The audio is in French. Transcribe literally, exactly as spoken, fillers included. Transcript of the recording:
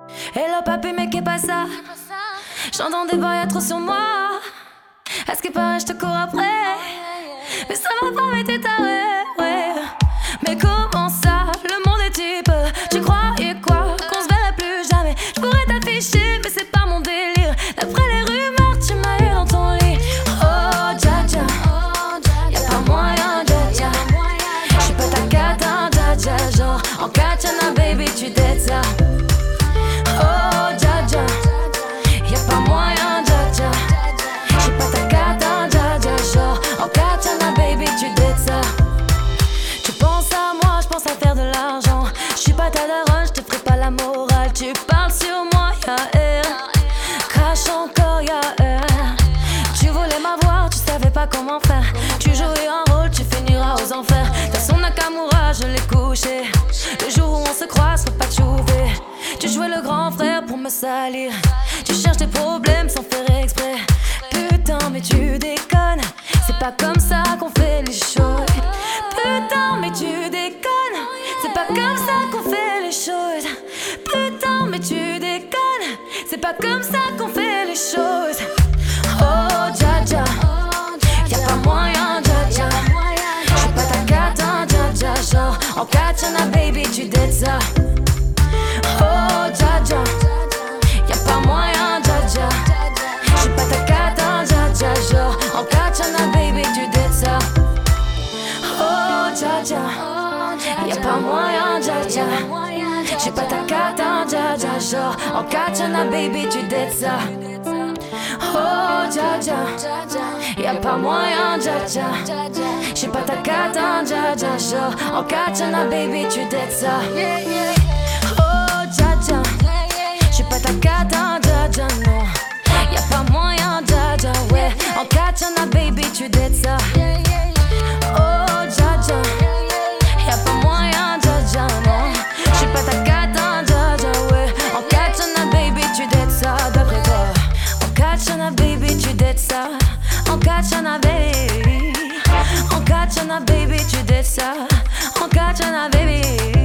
Hello papi, mais qu'est pas ça? J'entends des bails trop sur moi. À ce qui paraît, je te cours après. Mais ça va pas, mais t'es taré, ouais. Mais comment ça, le monde est type? Tu croyais quoi? Qu'on se verrait plus jamais? Je pourrais t'afficher, mais c'est pas mon délire. D'après les rumeurs, tu m'as eu dans ton lit. Oh, dja dja, y'a pas moyen, dja dja. J'suis pas ta cata, dja dja. Genre, en katana, baby, tu dettes ça. Oh, dja dja, y'a pas moyen, dja dja. J'suis pas ta cata, dja dja. Genre, en katana, baby, tu dettes ça. Tu penses à moi, j'pense à faire de l'argent. J'suis pas ta daronne, j'te ferai pas la morale. Tu parles sur moi, y'a air. Crache encore, y'a air. Tu voulais m'avoir, tu savais pas comment faire. Tu jouais un rôle, tu finiras aux enfers. T'as son Nakamura, je l'ai couché. Le jour où on se croise, faut pas te jouer. Tu jouais le grand frère pour me salir. Tu cherches des problèmes sans faire exprès. Putain, mais tu déconnes. C'est pas comme ça qu'on fait les choses. Putain, mais tu déconnes. C'est pas comme ça qu'on fait les choses. Putain, mais tu déconnes. C'est pas comme ça qu'on fait les choses. Oh, dja dja, y'a pas moyen, dja dja. J'suis pas ta cata, dja dja. Genre, en katana, baby, tu dettes ça. Oh, dja dja, y'a pas moyen, dja dja. J'suis pas ta cata, dja dja. Genre, en katana, baby, tu dettes ça. Oh, dja dja, y'a pas moyen, dja dja. J'suis pas ta cata, dja dja. Genre, en katana, baby, tu dettes ça. Oh, dja dja, y'a pas moyen, dja dja. J'suis pas ta cata, dja dja. Genre, en katana, baby, tu dettes ça. Oh, dja dja, j'suis pas ta cata, dja dja, non. Y'a pas moyen, dja dja, ouais. En katana, baby, tu dettes ça. Oh, dja dja, y'a pas moyen, dja dja, non. J'suis pas ta cata, dja dja, ouais. En katana, baby, tu dettes ça, d'après toi. En katana, baby, tu dettes ça. En katana, baby. En katana, baby, tu dettes ça. En katana, baby.